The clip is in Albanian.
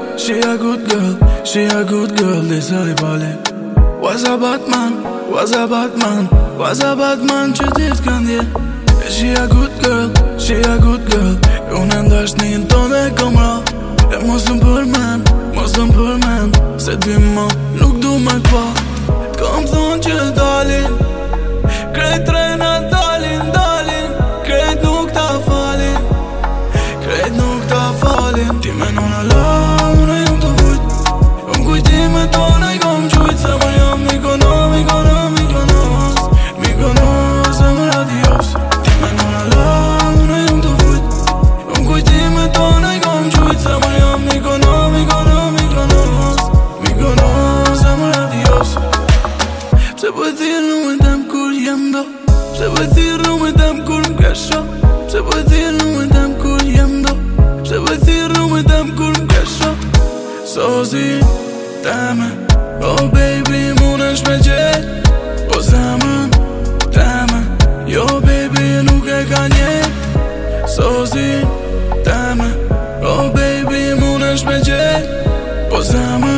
she a good girl, she a good girl, disa I pali. Was a Batman, was a Batman, was a Batman që ti t'kan dje. She a good girl, she a good girl, unë ndash një tonë e kom ra. E mos më përmen, mos më përmen, se dy më nuk du me t'pa. T'kom thonë që dalin, krejt trena dalin, dalin, krejt nuk ta falin, krejt nuk ta falin. Ti me nona la, unë jam të vujt, unë kujtime tona i kom qujt. Se më jam Mikonos, Mikonos, Mikonos, Mikonos e më radios. Ti me nona la, unë jam të vujt, unë kujtime tona i kom qujt. Se më jam Mikonos, Mikonos, Mikonos, Mikonos e më radios. Pse po e thirë numën tem kur jem do, pse po e thirë numën tem kur m'kesha, pse po e thirë numën tem kur jem do, pse po e thirë numën tem kur m'kesha. Sosi teme, oh baby munesh me gjet, po zemën teme, jo baby nuk e ka njet. Sosi teme, oh baby munesh me gjet, po zemën